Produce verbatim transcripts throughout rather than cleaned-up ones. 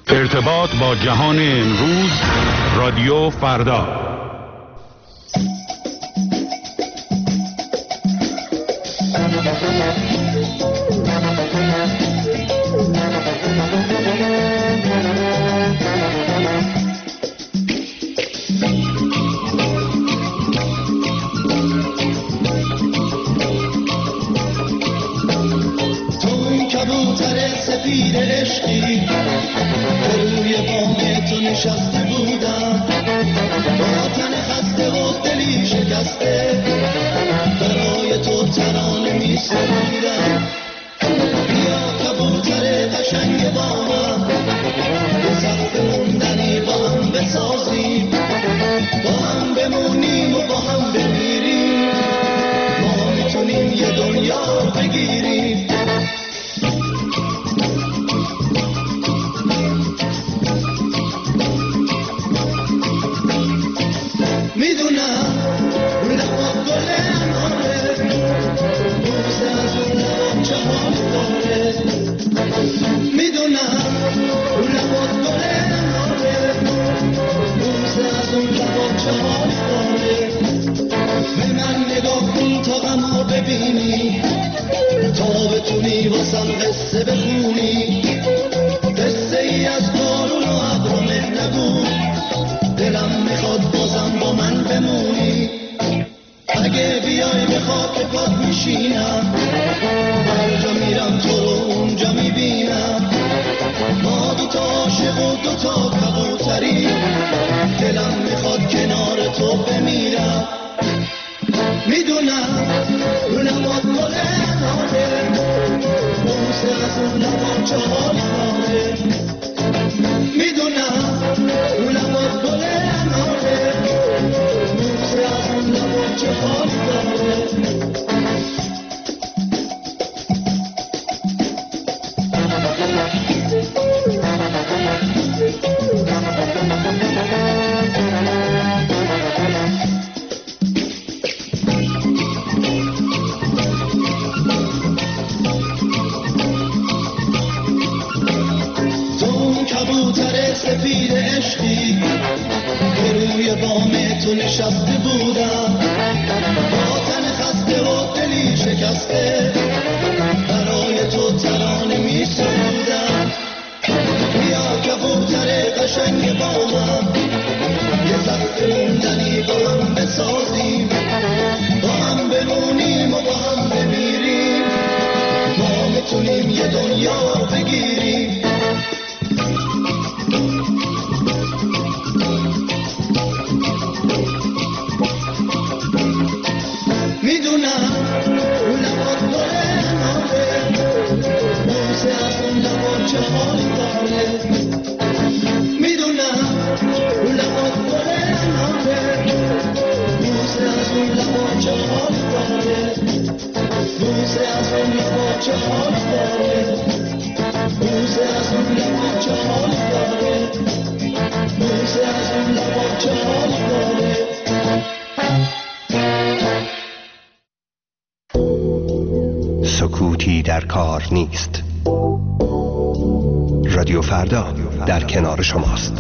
ارتباط با جهان امروز، رادیو فردا. سفید عشقی روی بام تو نشسته بودم، با تن خسته و دلی شکسته برای تو ترانه می سرودم. بیا کبوتر قشنگ با من، به سقف موندنی با هم بسازیم، با هم بمونیم و با هم بمیریم، ما میتونیم یه دنیا بگیریم. ببینی تا بتونی واسم قصه بخونی، قصه ای از بارون و ابر و مه نگو، دلم میخواد بازم با من بمونی. اگه بیای به خاک پات میشینم، هر جا میرم تو رو اونجا میبینم، ما دوتا عاشق و دوتا کبوتری، دلم میخواد کنار تو بمیرم. میدونم اون لبات گل ناره، بوسه از اون لبات چه حال داره. میدونم اون لبات گل ناره، بوسه از اون لبات چه حال داره. سفید عشقی که روی بام تو نشسته بودم، با تن خسته و دلی شکسته برای تو ترانه می سرودم. بیا کبوتر قشنگ با من، یه سقف موندنی با هم بسازیم، با هم بمونیم و با هم بمیریم، ما میتونیم یه دنیا بگیریم. میدونم اون لبات گل ناره، بوسه از اون لبات چه حالی داره. میدونم اون لبات گل ناره، بوسه از اون لبات چه حالی داره. بوسه از اون لبات چه حالی داره. بوسه از اون لبات چه حالی داره. بوسه از اون لبات چه حالی داره. سکوتی در کار نیست. رادیو فردا در کنار شماست.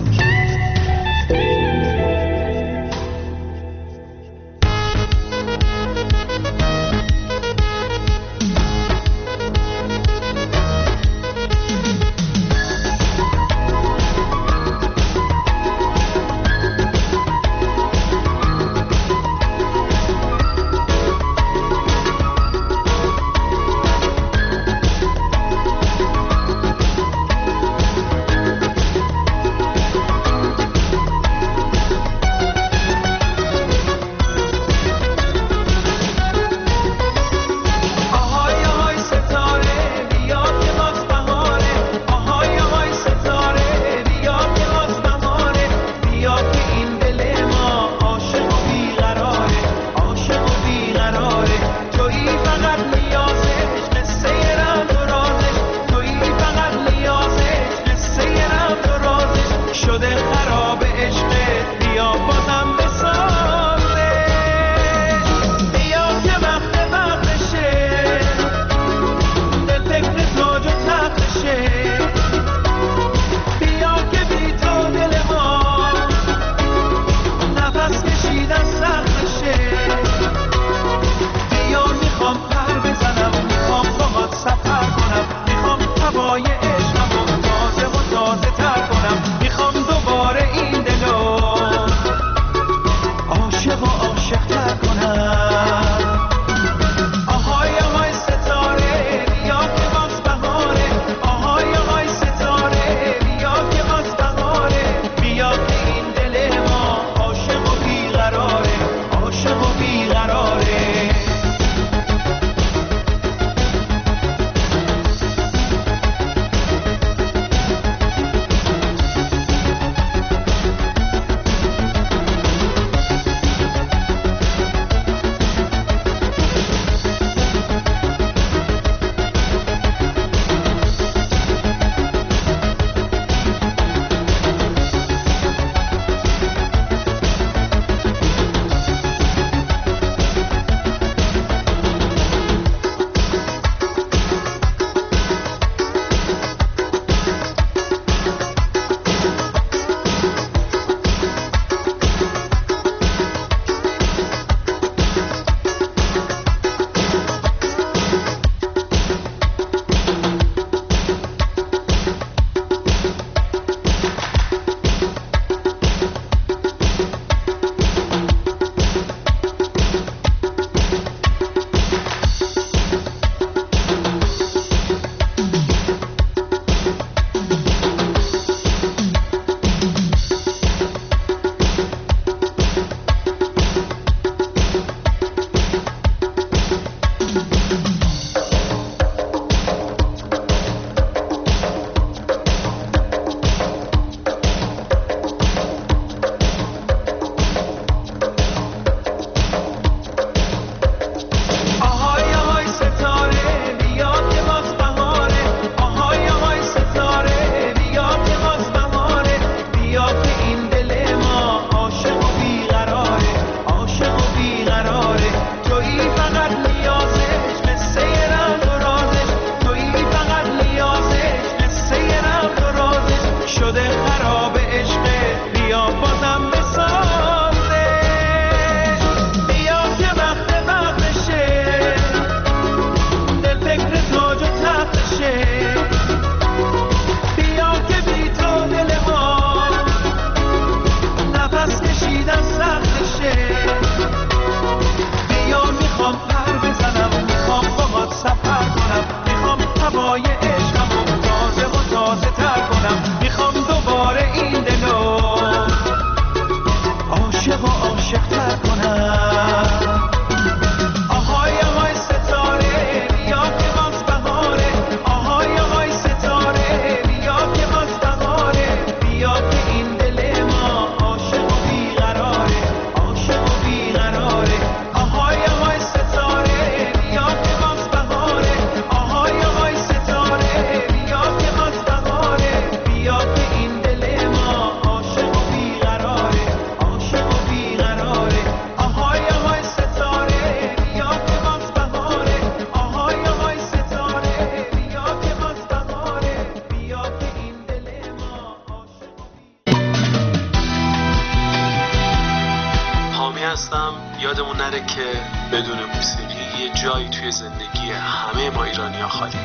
یادمون نره که بدون موسیقی یه جایی توی زندگی همه ما ایرانی‌ها خالی.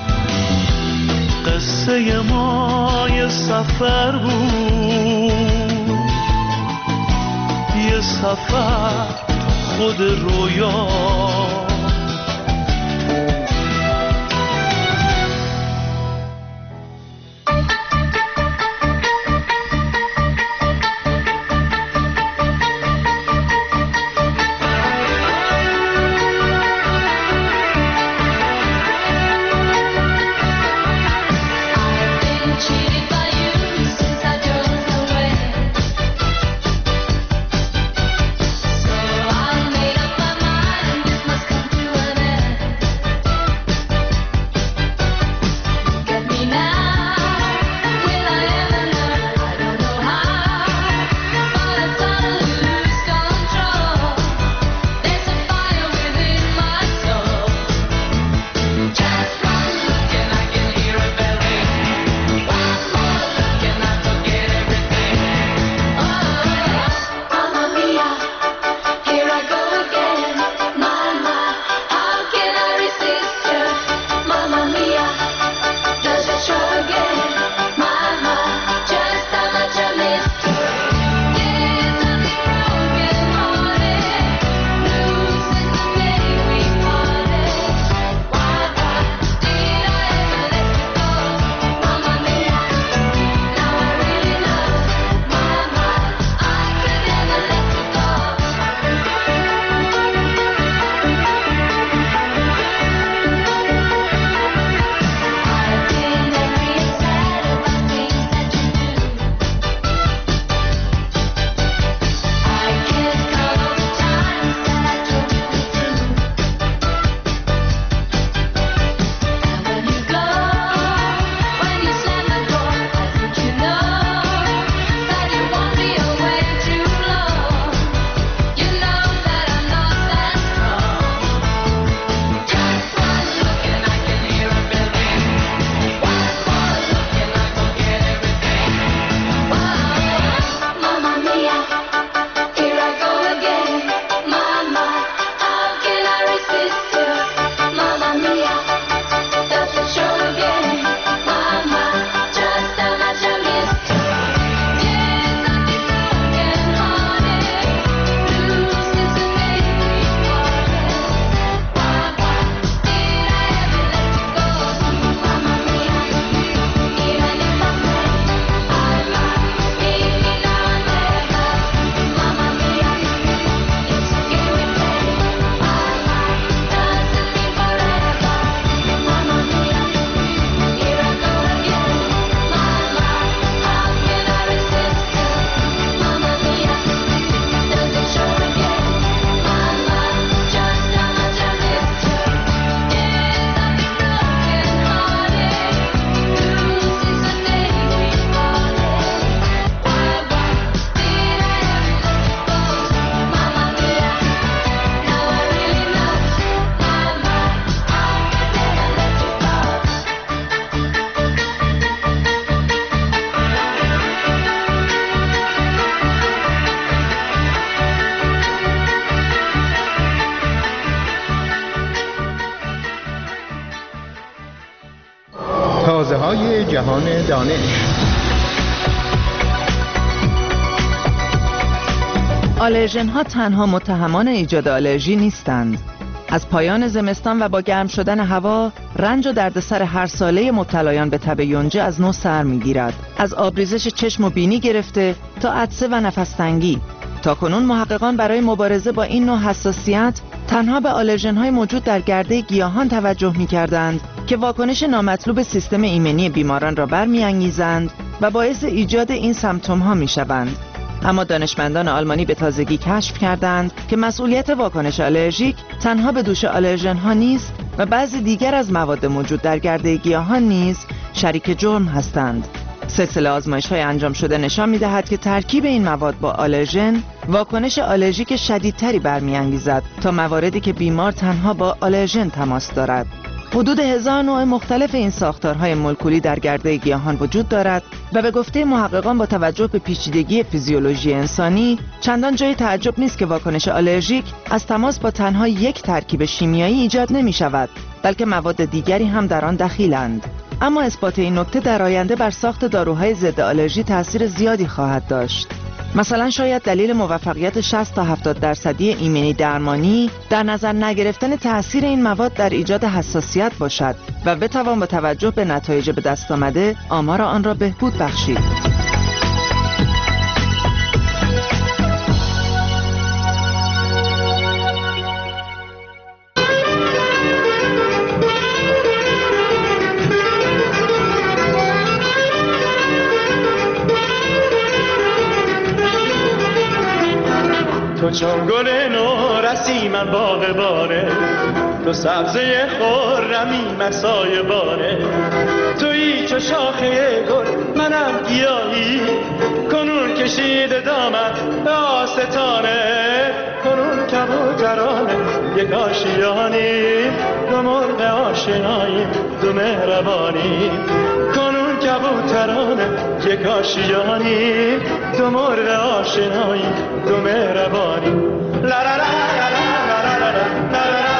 قصه ما یه سفر بود، یه سفر خود رویا. تازه‌های جهان دانش. آلرژن ها تنها متهمان ایجاد آلرژی نیستند. از پایان زمستان و با گرم شدن هوا، رنج و دردسر هر ساله مبتلایان به تب یونجه از نو سر می‌گیرد. از آبریزش چشم و بینی گرفته تا عطسه و نفس‌تنگی. تاکنون محققان برای مبارزه با این نوع حساسیت تنها به آلرژن‌های موجود در گرده گیاهان توجه می‌کردند که واکنش نامطلوب سیستم ایمنی بیماران را برمی‌انگیزند و باعث ایجاد این سمپتوم‌ها می‌شوند. اما دانشمندان آلمانی به تازگی کشف کردند که مسئولیت واکنش آلرژیک تنها به دوش آلرژن‌ها نیست و بعضی دیگر از مواد موجود در گرده گیاهان نیز شریک جرم هستند. سلسله آزمایش‌های انجام شده نشان می‌دهد که ترکیب این مواد با آلرژن واکنش آلرژیک شدیدتری برمی‌انگیزد تا مواردی که بیمار تنها با آلرژن تماس دارد. حدود هزار نوع مختلف این ساختارهای مولکولی در گرده گیاهان وجود دارد و به گفته محققان با توجه به پیچیدگی فیزیولوژی انسانی چندان جای تعجب نیست که واکنش آلرژیک از تماس با تنها یک ترکیب شیمیایی ایجاد نمی شود، بلکه مواد دیگری هم در آن دخیلند. اما اثبات این نکته در آینده بر ساخت داروهای ضد آلرژی تأثیر زیادی خواهد داشت. مثلا شاید دلیل موفقیت شصت تا هفتاد درصدی ایمنی درمانی در نظر نگرفتن تأثیر این مواد در ایجاد حساسیت باشد و بتوان با توجه به نتایج به دست آمده آمار آن را بهبود بخشید. تو چون گل نورسی من باغبانه، تو سبزه خرمی من سایبانه، تویی چو شاخه گل منم گیاهی، کنون کشیده دامن به آستانه، کنون کبوترانه یک آشیانی، دو مرغ آشنایی دو مهربانی، کنون کبوترانه یک آشیانی، دو مرغ آشنایی دو مهربانی. لا لا لا لا لا لا لا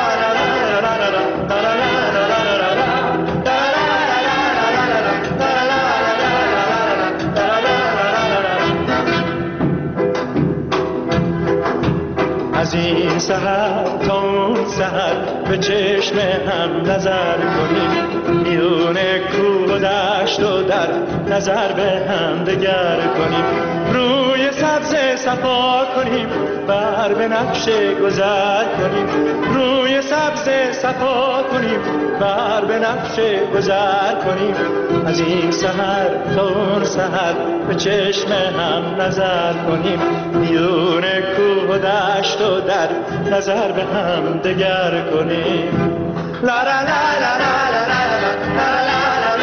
از این سحر تا اون سحر به چشم هم نظر کنیم، میون کوه و دشت و در نظر به هم دگر کنیم، روی سبز صفا کنیم بر به نقش گذر کنیم، روی سبز صفا کنیم بر به نقش گذر کنیم، از این سحر تا اون سحر به چشم هم نظر کنیم، میون کوه و دشت و در نظر به هم دگر کنیم. لا لا لا لا لا لا لا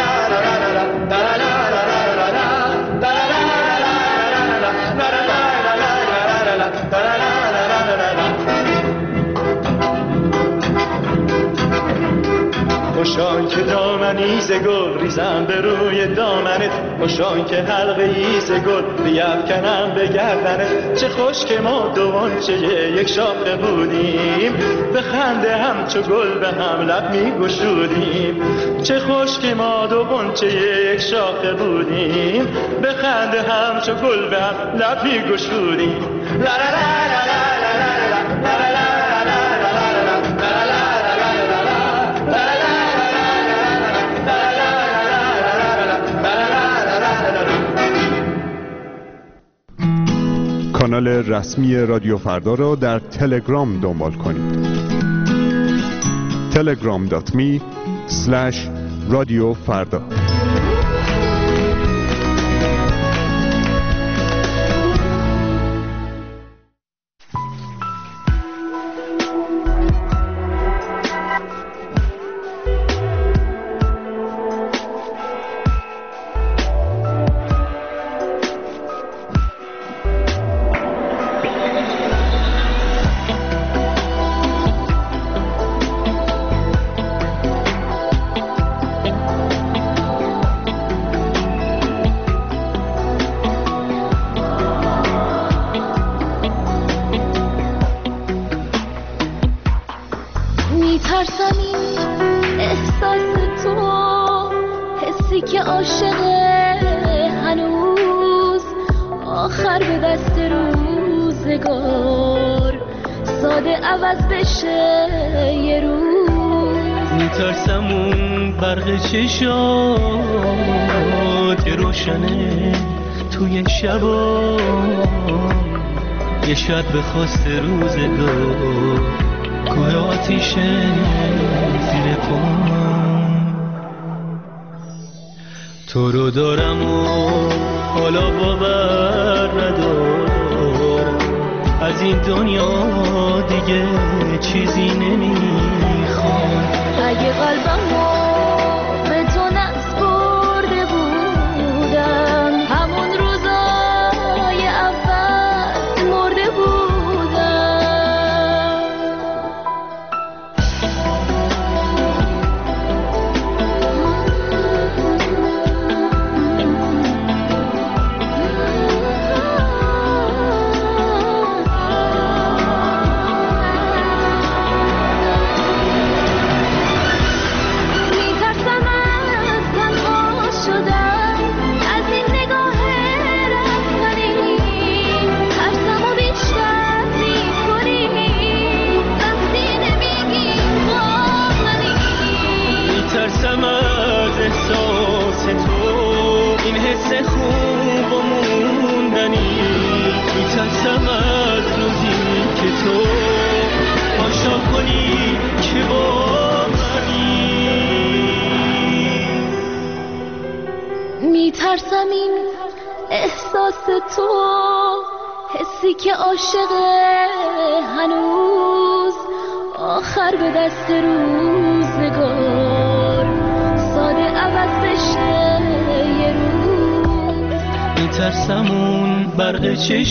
خوشان که دامنی ز گل ریزم به روی دامنت، خوشان که حلقه ای ز گل بیفکنم به گردنت، چه خوش که ما دوان چه یک شاخه بودیم، به خنده هم چو گل به هم لب می گشودیم، چه خوش که ما دوان چه یک شاخه بودیم، به خنده هم چو گل به هم لب می گشودیم. لا لا لا لا لا لا لا کانال رسمی رادیو فردا را در تلگرام دنبال کنید. تلگرام دات می اسلش رادیو فردا. چشات یه روشنه توی شبا، یه شاید به خواست روزگار کوه آتیشه زیر پام، تو رو دارم و حالا باور ندارم، از این دنیا دیگه چیزی نمیخوام، اگه قلبمو به تو نسپرده بودم، همون روزای اول مرده بودم. حس خوب و موندنی، میترسم از روزی که تو پاشا کنی که با منی. میترسم این احساس تو، حسی که عاشقه هنوز آخر به دست روزگار ساده عوض بشه یه روز. میترسم اون برق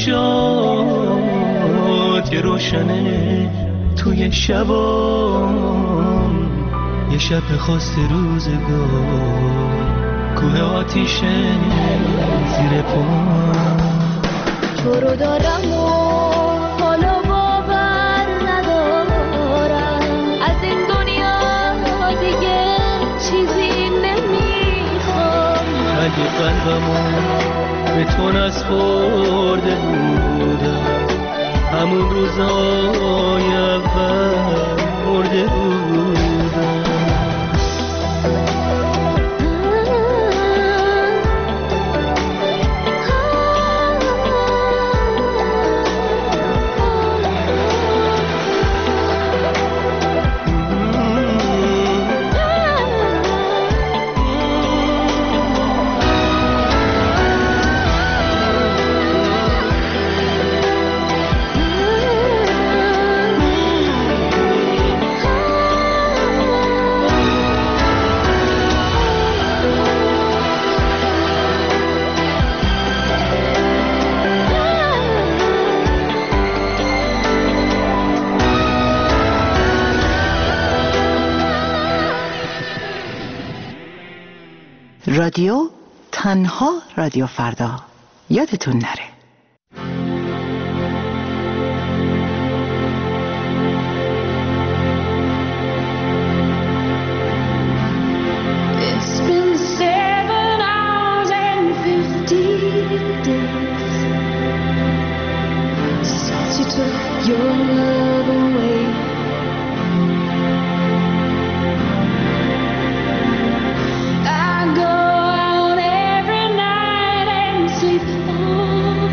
چشات که روشنه توی شبام، یه شب خاص روزگار کوه آتیشه زیر پام. تو رو دارم و حالا باور ندارم، از این دنیا دیگه چیزی نمیخوام. اگه قلبمو به تو نسپرده بودم، همون روزای اول مرده بودم. رادیو تنها رادیو فردا، یادتون نره. It's been seven hours and fifty days since you took your love away. I go out every night and sleep on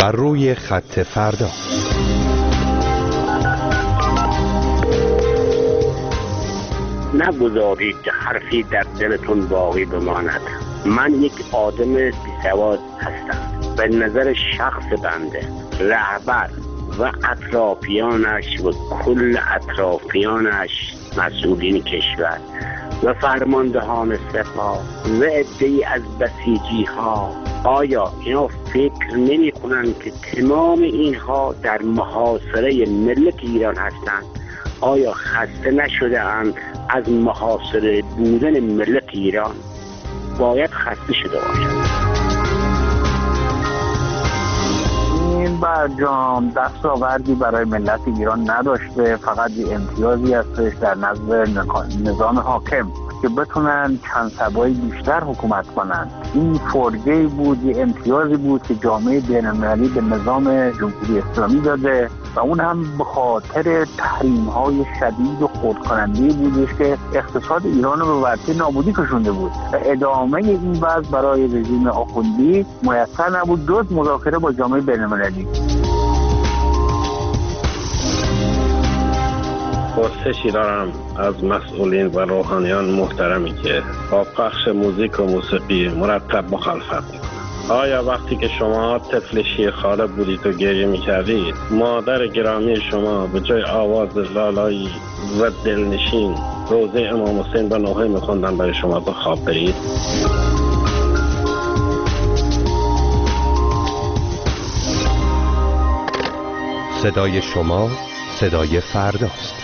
بر روی خط فردا. نگذارید حرفی در دلتون باقی بماند. من یک آدم بیسواد هستم. به نظر شخص بنده، رهبر و اطرافیانش و کل اطرافیانش، مسئولین کشور و فرماندهان سپاه و عده‌ای از بسیجی ها، آیا اینا فکر نمی کنند که تمام اینها در محاصره ملت ایران هستند؟ آیا خسته نشده اند از محاصره بودن ملت ایران؟ باید خسته شده باشند. این برجام دستاوردی برای ملت ایران نداشته، فقط یه امتیازی هستش در نظر نظام حاکم که بتونن چند سبایی بیشتر حکومت کنن. این فرجه‌ای بود، یه امتیازی بود که جامعه بین‌المللی به نظام جمهوری اسلامی داده و اون هم به خاطر تحریم‌های شدید و خردکننده بودش که اقتصاد ایران رو به ورطه نابودی کشونده بود و ادامه این وضع برای رژیم آخوندی میسر نبود جز مذاکره با جامعه بین‌المللی. پرسشی دارم از مسئولین و روحانیان محترمی که با پخش موزیک و موسیقی مرتب مخالفت میکنند. آیا وقتی که شما طفل شیرخواره بودید و گریه میکردید، مادر گرامی شما به جای آواز لالایی و دلنشین روزه امام حسین به نوحه میخوندن برای شما به خواب برید؟ صدای شما صدای فرداست.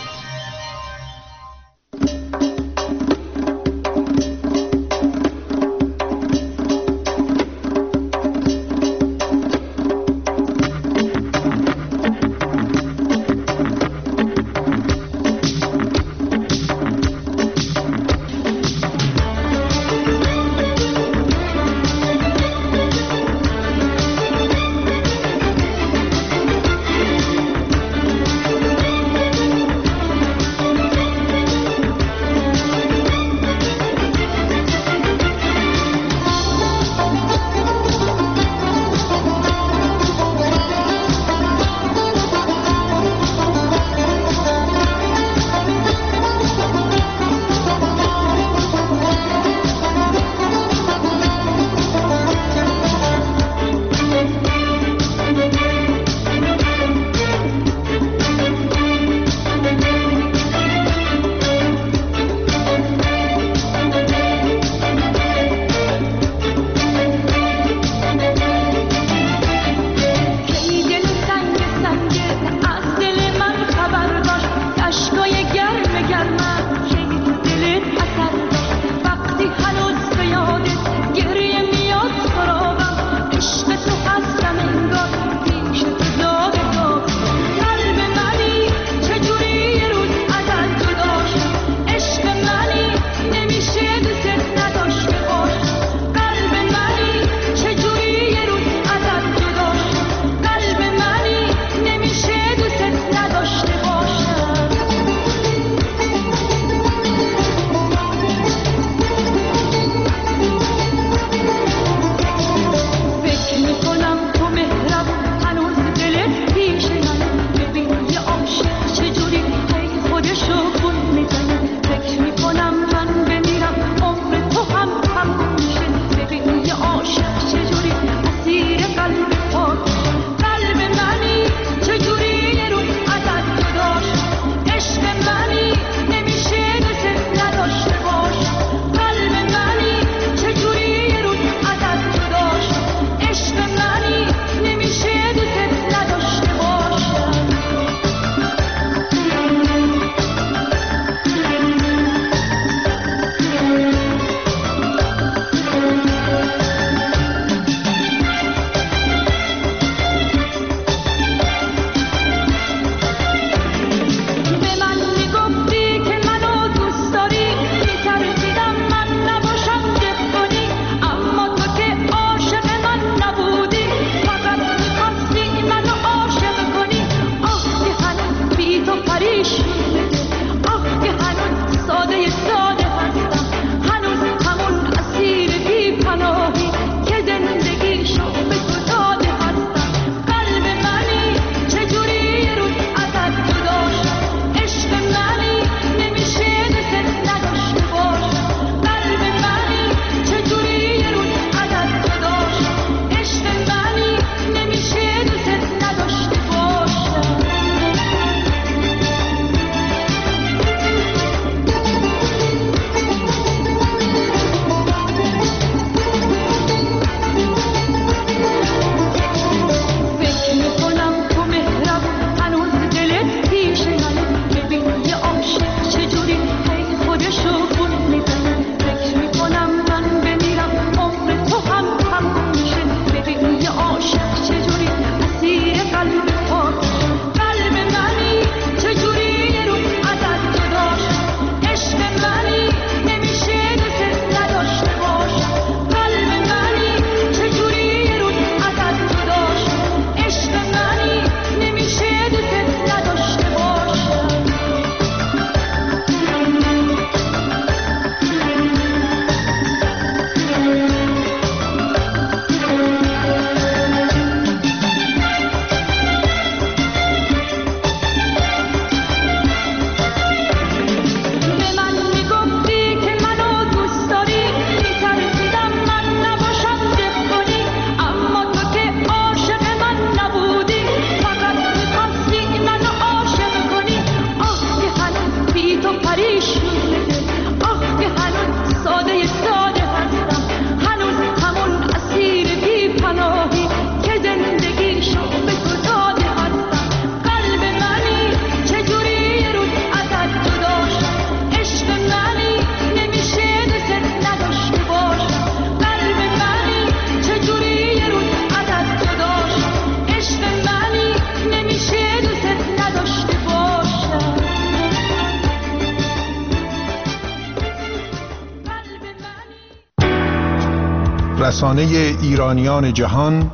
رسانه ایرانیان جهان،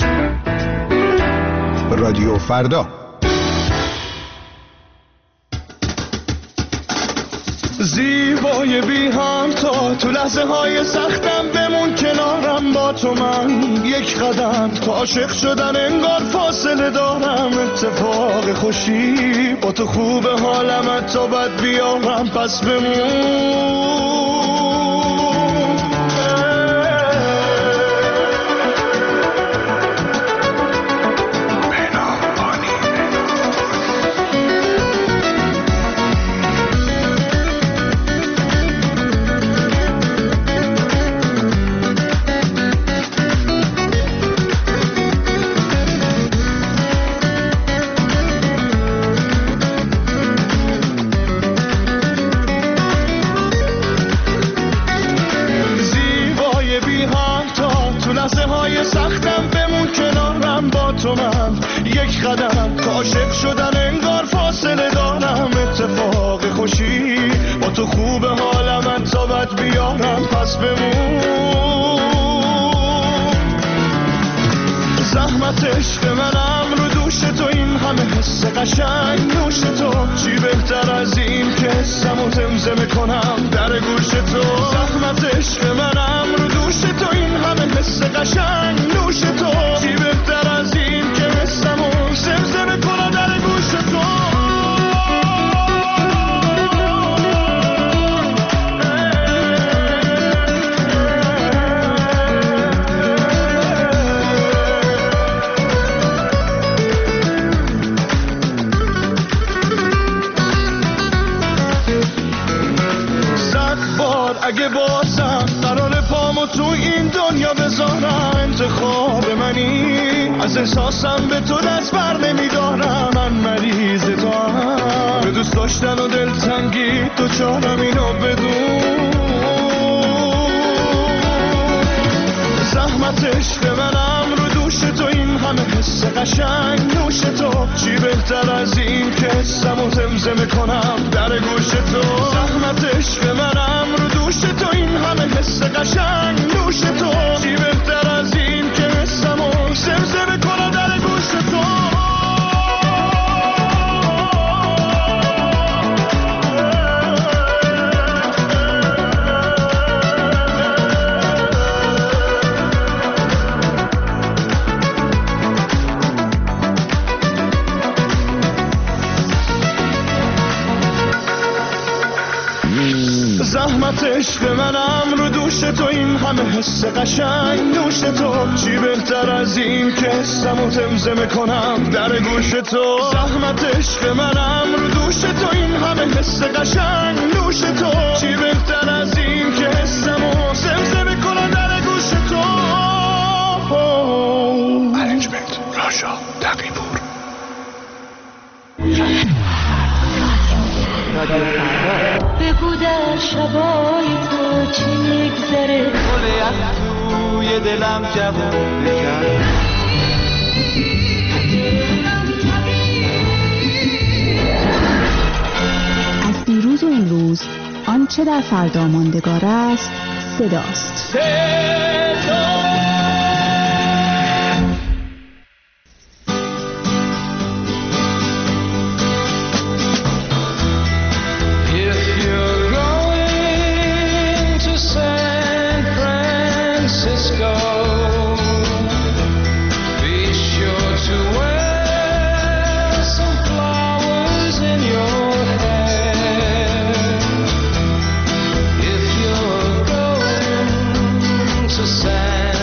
رادیو فردا. زیبای بی همتا تو لحظه های سختم بمون کنارم، با تو من یک قدم تا عاشق شدن انگار فاصله دارم. اتفاق خوشی با تو خوب حالم تا بد بیارم، پس بمون. قدم تا عاشق شدن انگار فاصله دارم. اتفاق خوشی با تو خوب حالم تا بد بیارم، پس بمون. زحمت عشق منم رو دوش تو، این همه حس قشنگ نوش تو. چی بهتر از این که حسمو زمزمه کنم در گوش تو. زحمت عشق منم رو دوش تو، این همه حس قشنگ نوش تو. چی بهتر از این که حسمو زمزمه کنم در گوش تو. اگه بازم قرار پامو تو این دنیا بذارم، انتخاب منی از احساسم به تو دست بر نمیدارم. من مریض تو هم به دوست داشتن و دلتنگی تو چارم، اینو بدون. زحمت عشق منم رو دوش تو، این همه حس قشنگ نوش تو. چی بهتر از این که حسمو زمزمه کنم در گوش تو. زحمت عشق منم رو دوش تو، این همه حس قشنگ نوش تو. چی بهتر از این که حسمو زمزمه کنم در گوش تو. زحمت عشق منم رو دوش تو، این همه حس قشنگ نوش تو. چی بهتر از این که حسمو زمزمه کنم در گوش تو. زحمت عشق منم رو دوش تو، این همه حس قشنگ نوش تو. چی بهتر از این که حسمو زمزمه کنم در گوش تو. ارنجمنت راشا تقی‌پور. بگو در شبای تو چی میگذره، گل از توی دلم جوون بکن. از دیروز و امروز آنچه در فردا ماندگار است صداست. صدا San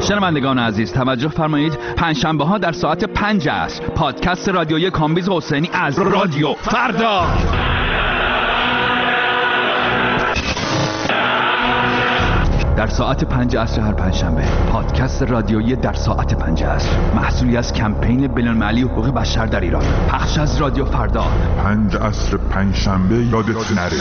شنوندگان عزیز توجه فرمایید، پنجشنبه ها در ساعت پنج عصر پادکست رادیویی کامبیز حسینی از رادیو فردا. در ساعت پنج عصر هر پنجشنبه پادکست رادیویی در ساعت پنج عصر، محصولی از کمپین بین‌المللی حقوق بشر در ایران، پخش از رادیو فردا. پنج عصر پنجشنبه یادت نره.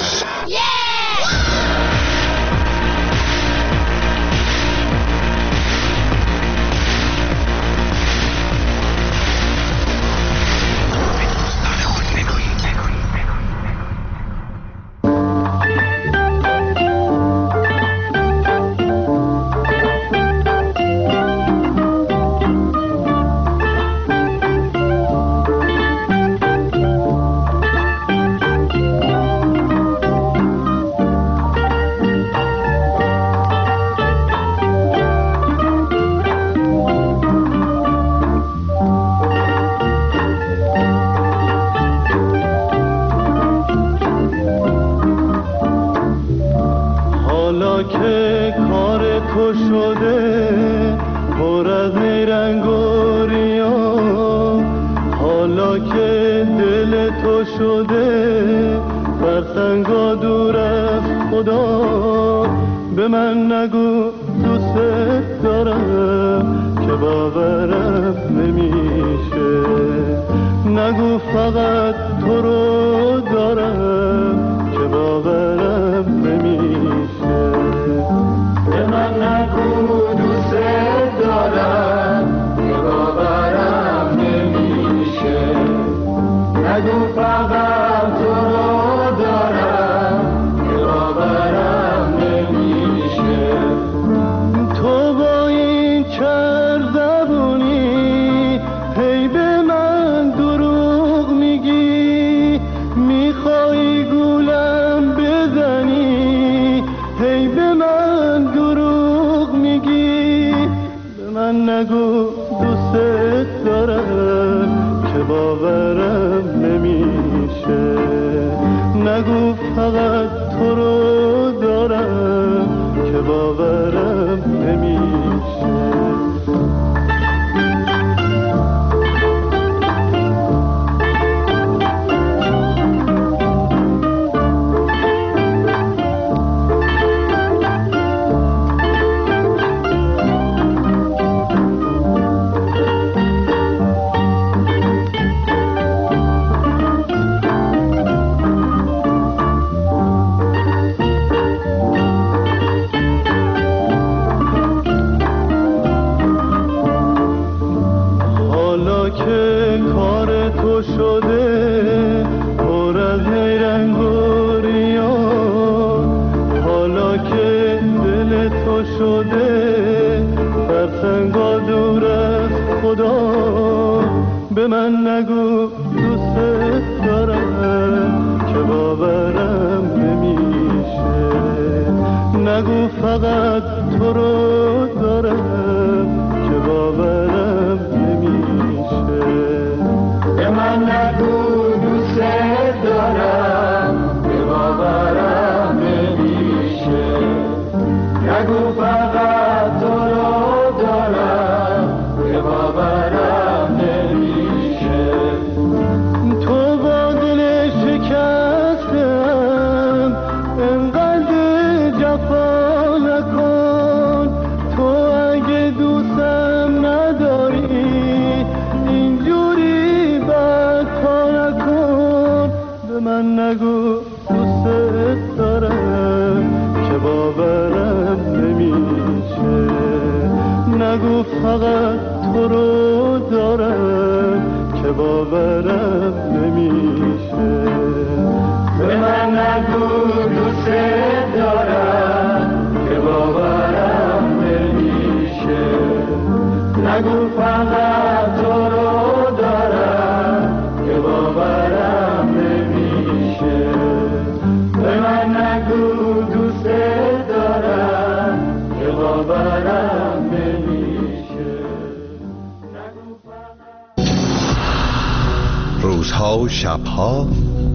روزها و شبها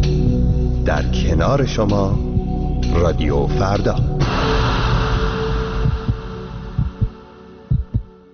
در کنار شما رادیو فردا.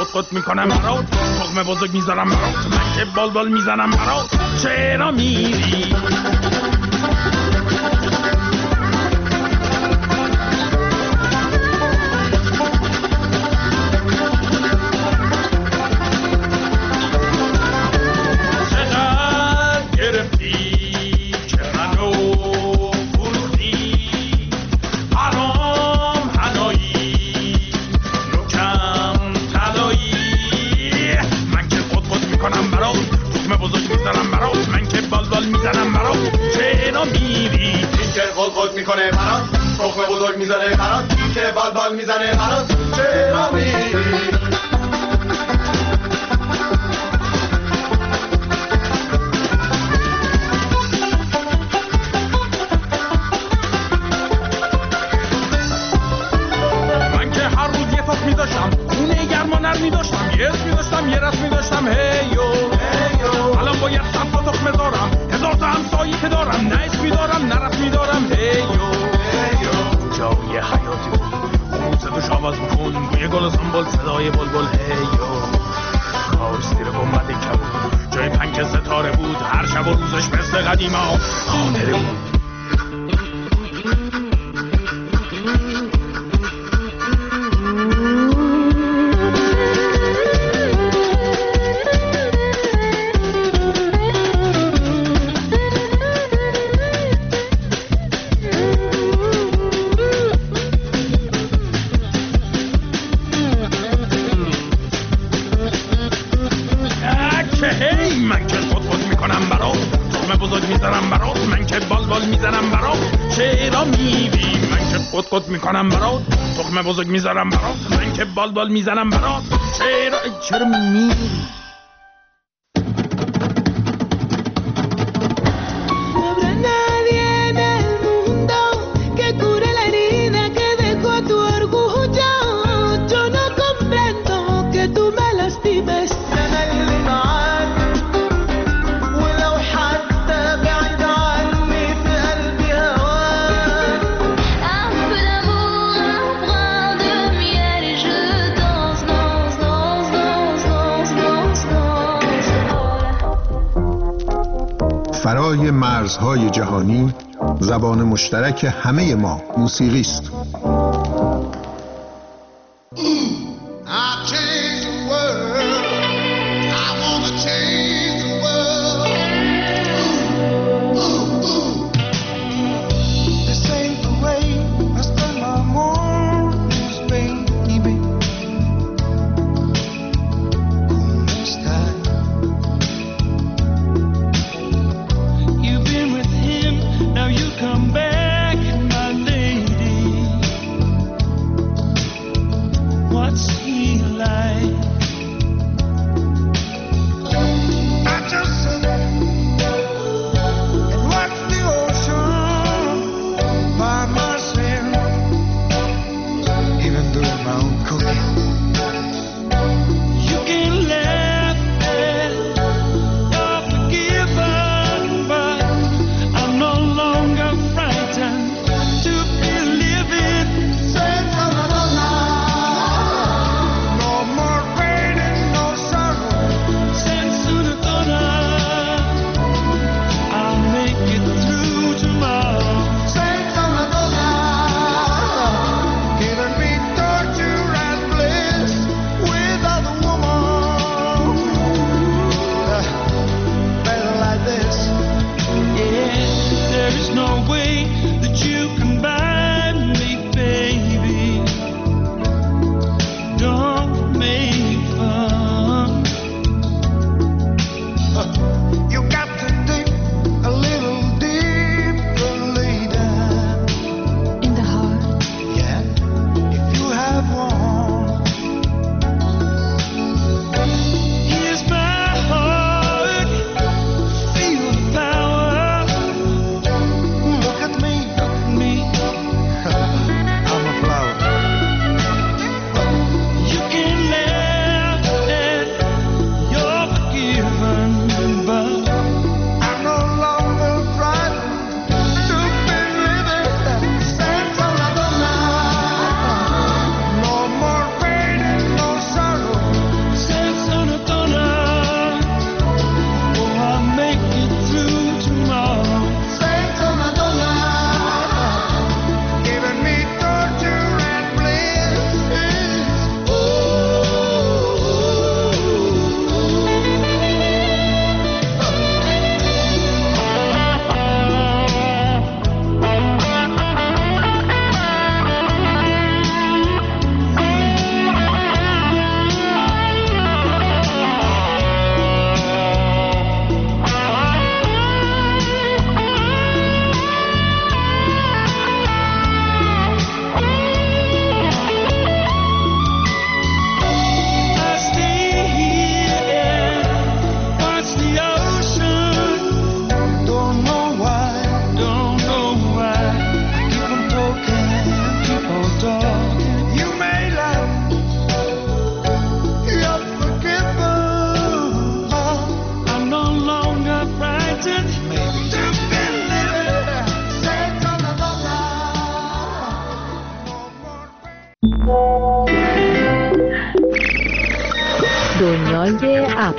قط قط میکنم برات، تخم بزرگ میذارم برات، من که بال بال میزنم برات، چرا میری؟ میکنه برات، تخم بزرگ میزنه برات، که بال بال میزنه برات، چرا میری؟ من که هر روز یه تخم میداشتم، خونه گرما نرم میداشتم، یه اسم میداشتم، یه رسم میداشتم، هیو هیو الان باید صد تا تخم دارم، هزار تا همسایی که دارم، نه اسم میدارم نه رسم میدارم، هیو جای حیاتی بود، خون صداش آواز میخون، بوی گل و سنبول، صدای بلبل، هیو کاش زیر گنبد کبود، جای پنک ستاره بود، هر شب و روزش مثل قدیما خاطره بود. قط قط میکنم برات، تخم بزرگ میذارم برات، من که بال بال میزنم برات، چرا چرا میمیری؟ فرای مرزهای جهانی، زبان مشترک همه ما موسیقی است. Come back, my lady. دنیای اپ.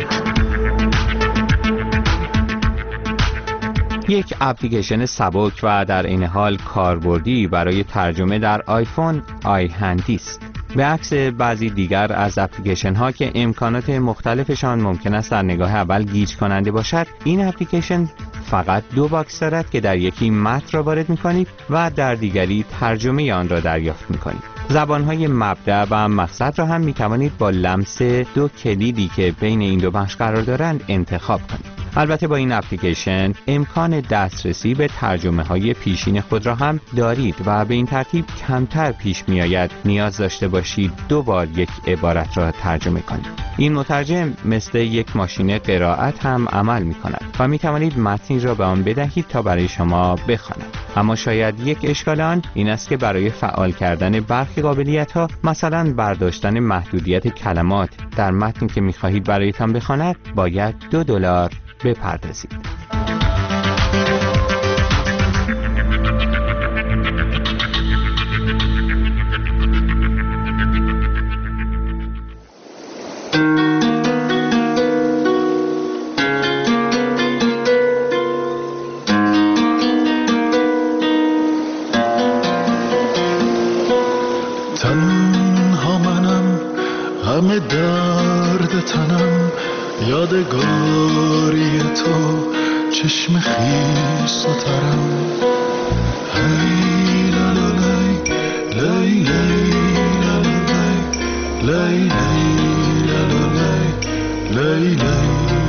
یک اپلیکیشن سبک و در این حال کاربردی برای ترجمه در آیفون آی هندی است. به عکس بعضی دیگر از اپلیکیشن ها که امکانات مختلفشان ممکن است در نگاه اول گیج کننده باشد، این اپلیکیشن فقط دو باکس دارد که در یکی متن را وارد می‌کنید و در دیگری ترجمه آن را دریافت می‌کنید. زبان‌های مبدأ و مقصد را هم می‌توانید با لمس دو کلیدی که بین این دو بخش قرار دارند انتخاب کنید. البته با این اپلیکیشن امکان دسترسی به ترجمه های پیشین خود را هم دارید و به این ترتیب کمتر پیش می آید نیاز داشته باشید دو بار یک عبارت را ترجمه کنید. این مترجم مثل یک ماشین قرائت هم عمل می کند و می توانید متنی را به آن بدهید تا برای شما بخواند. اما شاید یک اشکال آن این است که برای فعال کردن برخی قابلیت ها، مثلا برداشتن محدودیت کلمات در متنی که می خواهید برایتان بخواند، باید دو دلار بپردازید. تنها منم، همه درد تنم، یادگاری تو چشم خیس و ترم. هی لا لا لی لی لی لا لا لی لی لا لا لی لی.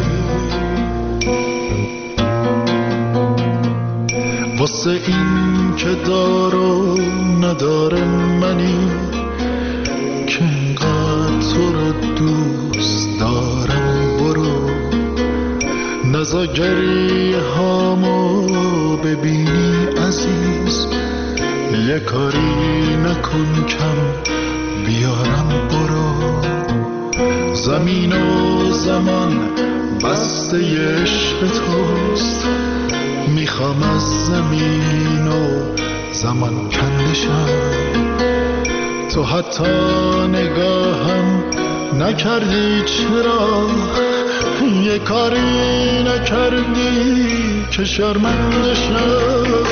واسه این که دار و نداره منی که اینقدر تو رو دوست دارم، برو نزا گریه هامو ببینی عزیز، یه کاری نکن کم بیارم، برو زمین و زمان بسته عشق توست، میخوام از زمین و زمان کندشم، تو حتی نگاهم نکردی، چرا یه کاری نکردی که شرمنده شم.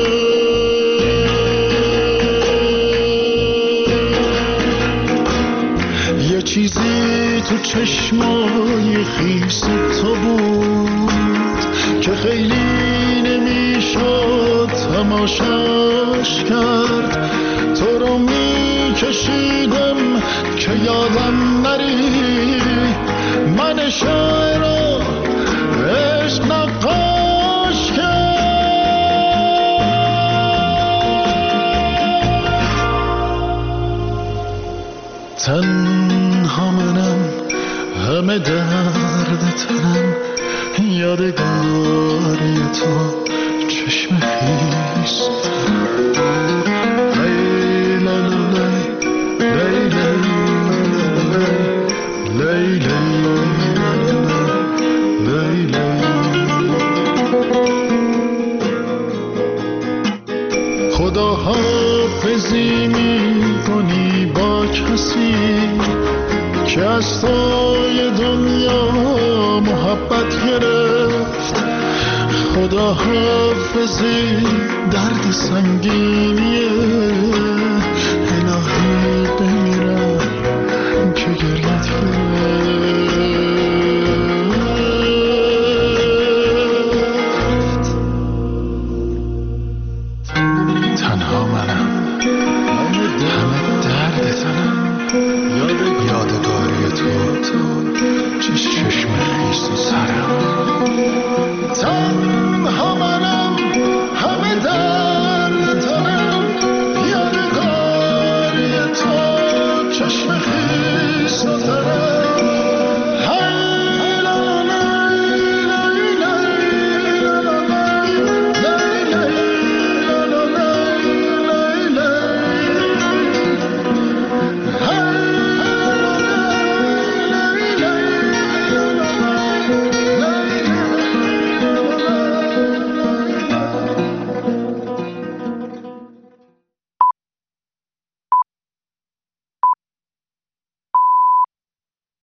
یه چیزی تو چشمای خیس تو بود که خیلی نمیشد تماشاش کرد، تو رو میکشیدم که یادم نری، من شاعر رو عشق نقاش کرد. تنها منم، همه درد تنم، یادگاری تو چشم خیس خدا حافظی میکنی با کسی که از توی دنیا محبت گرفت، خدا حافظی درد سنگینیه